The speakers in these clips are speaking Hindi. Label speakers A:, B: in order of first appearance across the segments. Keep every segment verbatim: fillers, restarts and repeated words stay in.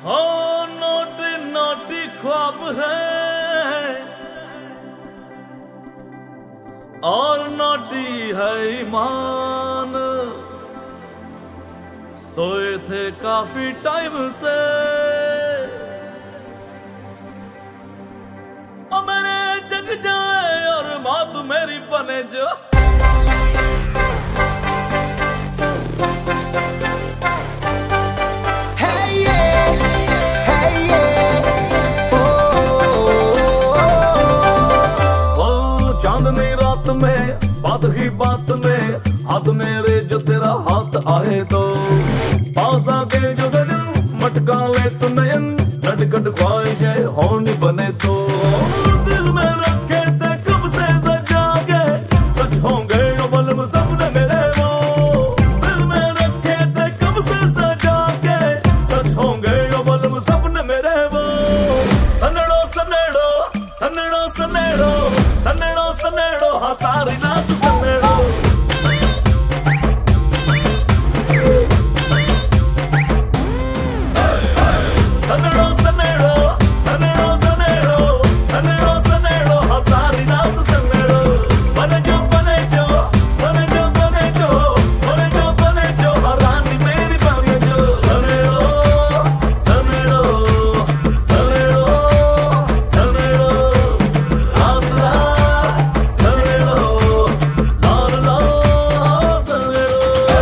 A: हो नोटी नोटी ख्वाब है और नोटी है ईमान। सोए थे काफी टाइम से और मेरे जग जाए और माँ तू मेरी बने जो। चांदनी रात में बात ही बात में हाथ मेरे जो तेरा हाथ आए तो पास आके जो सजन मटका ले तो नयन नटखट ख्वाहिशें होनी बने तो दिल में रखे थे कब से सजा के सच होंगे यो बलम सपने मेरे वो। दिल में रखे थे कब से सजा के सच होंगे यो बलम सपने मेरे वो। सनड़ो सनेड़ो सनेड़ो सनेड़ो सनेड़ो सनेड़ो हाँ सारी रात सनेड़ो। सनेड़ो सनेड़ो सनेड़ो सनेड़ो सनेड़ो सनेड़ो हाँ सारी रात सनेड़ो। बने जो बने जो बने जो बने जो बने जो बने जो हाँ रानी मेरी बने जो। सनेड़ो सनेड़ो सनेड़ो सनेड़ो रात रात सनेड़ो लाल लाल सनेड़ो।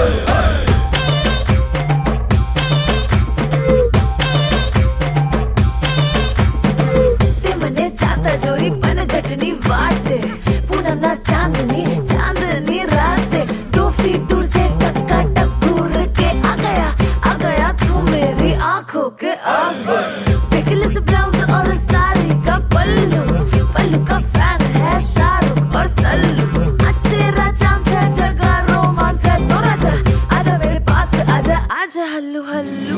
B: ते मने जाता जोरी बन घटनी वाटे पुन्हा ना चांदनी चांदनी रात दो फीट दूर से टक्का टक्कर के आ गया आ गया तू मेरी आंखों के आगे। पिकलेस ब्लाउज और साड़ी का पल्लू पल्लू का फैन है शाहरुख और सल्लू। आज तेरा चांस है जगह रोमांस है तो राजा आजा मेरे पास आजा आजा हल्लू हल्लू।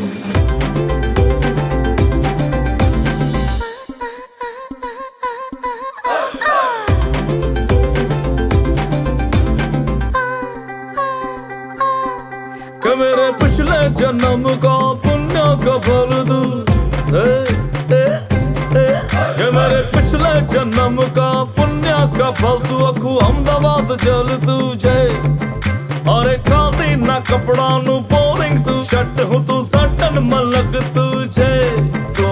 A: कि मेरे पिछले जन्म का पुण्य का फल दू ए, ए, ए, कि मेरे पिछले जन्म का पुण्य का फल तू अखू अहमदाबाद जल तुझे और खाती ना कपड़ा नु बोरिंग सू शट हूँ तू सटन मलक तुझे। तू